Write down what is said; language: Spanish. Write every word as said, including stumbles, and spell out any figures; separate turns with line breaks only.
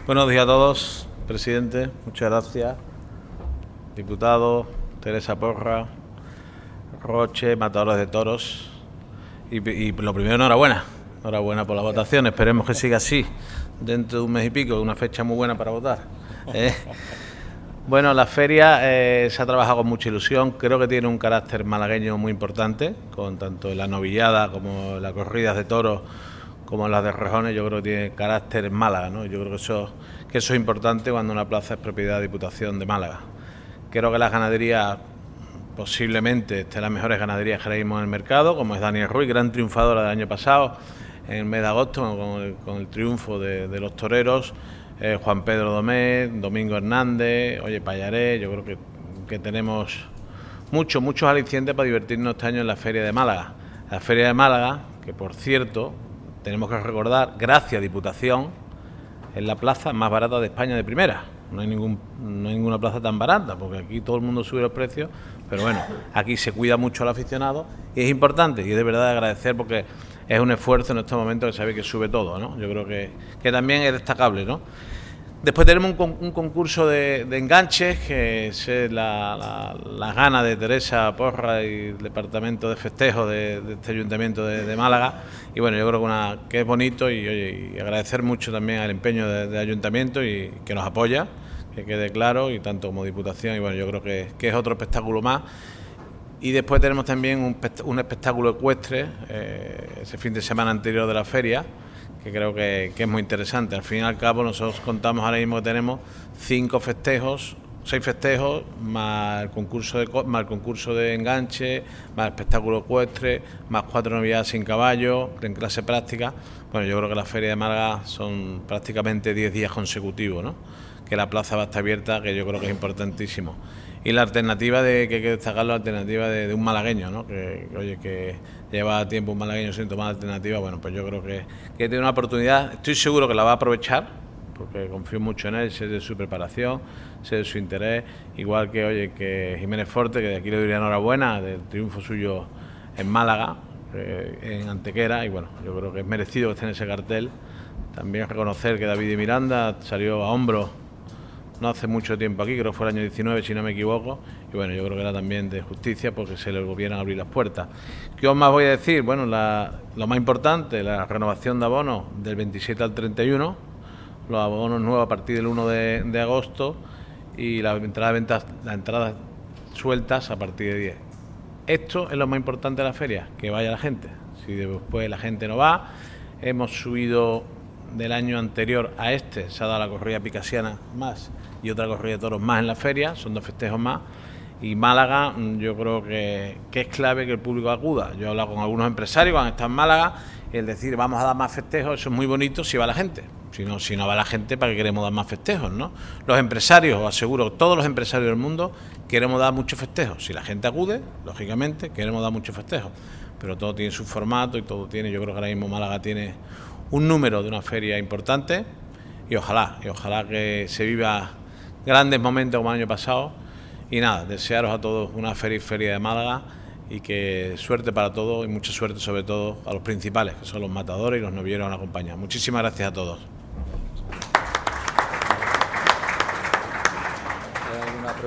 Buenos días a todos, presidente, muchas gracias. Diputados, Teresa Porra, Roche, matadores de toros. Y, y lo primero, enhorabuena. Enhorabuena por la votación. Esperemos que siga así dentro de un mes y pico, una fecha muy buena para votar. ¿eh? Bueno, la feria eh, se ha trabajado con mucha ilusión. Creo que tiene un carácter malagueño muy importante, con tanto la novillada como las corridas de toros, como las de rejones. Yo creo que tiene carácter en Málaga, ¿no? Yo creo que eso, que eso es importante cuando una plaza es propiedad de Diputación de Málaga. Creo que las ganaderías, posiblemente, estén las mejores ganaderías que ahora mismo en el mercado, como es Daniel Ruiz, gran triunfadora del año pasado, en el mes de agosto, con el, con el triunfo de, de los toreros, eh, Juan Pedro Domé, Domingo Hernández, Oye Payaré. Yo creo que, que tenemos muchos, muchos alicientes para divertirnos este año en la Feria de Málaga. La Feria de Málaga, que por cierto, tenemos que recordar, gracias a Diputación, es la plaza más barata de España de primera. No hay, ningún, no hay ninguna plaza tan barata, porque aquí todo el mundo sube los precios, pero bueno, aquí se cuida mucho al aficionado y es importante, y es de verdad de agradecer, porque es un esfuerzo en estos momentos que sabe que sube todo, ¿no? Yo creo que, que también es destacable, ¿no? Después tenemos un, un concurso de, de enganches, que es la, la, la gana de Teresa Porra y el departamento de festejo de, de este ayuntamiento de, de Málaga. Y bueno, yo creo que, una, que es bonito y, oye, y agradecer mucho también al empeño del de ayuntamiento y que nos apoya, que quede claro, y tanto como Diputación. Y bueno, yo creo que, que es otro espectáculo más. Y después tenemos también un, un espectáculo ecuestre, eh, ese fin de semana anterior de la feria, que creo que, que es muy interesante. Al fin y al cabo, nosotros contamos ahora mismo que tenemos cinco festejos, seis festejos, más el concurso de, más el concurso de enganche, más el espectáculo ecuestre, más cuatro novedades sin caballo, en clase práctica. Bueno, yo creo que la Feria de Málaga son prácticamente diez días consecutivos, ¿no? Que la plaza va a estar abierta, que yo creo que es importantísimo. Y la alternativa, de que hay que destacar la alternativa de, de un malagueño, ¿no? Que, oye, que lleva tiempo un malagueño sin tomar alternativa. Bueno, pues yo creo que, que tiene una oportunidad, estoy seguro que la va a aprovechar, porque confío mucho en él, sé de su preparación, sé de su interés, igual que, oye, que Jiménez Forte, que de aquí le diría enhorabuena del triunfo suyo en Málaga, eh, en Antequera, y bueno, yo creo que es merecido que esté en ese cartel. También reconocer que David y Miranda salió a hombros no hace mucho tiempo aquí, creo que fue el año diecinueve, si no me equivoco, y bueno, yo creo que era también de justicia porque se le volvieran a abrir las puertas. ¿Qué os más voy a decir? Bueno, la, lo más importante, la renovación de abonos del veintisiete al treinta y uno, los abonos nuevos a partir del uno de, de agosto y las entradas, ventas, las entradas sueltas a partir de diez. Esto es lo más importante de la feria, que vaya la gente. Si después la gente no va, hemos subido del año anterior a este, se ha dado la corrida picasiana más y otra corrida de toros más en la feria, son dos festejos más, y Málaga yo creo que, que es clave que el público acuda. Yo he hablado con algunos empresarios que han estado en Málaga, y el decir vamos a dar más festejos, eso es muy bonito si va la gente, si no, si no va la gente, ¿para qué queremos dar más festejos, no? Los empresarios, os aseguro, todos los empresarios del mundo queremos dar muchos festejos, si la gente acude, lógicamente queremos dar muchos festejos, pero todo tiene su formato y todo tiene, yo creo que ahora mismo Málaga tiene un número de una feria importante y ojalá, y ojalá que se viva grandes momentos como el año pasado. Y nada, desearos a todos una feliz feria de Málaga y que suerte para todos y mucha suerte sobre todo a los principales, que son los matadores y los novilleros en la compañía. Muchísimas gracias a todos.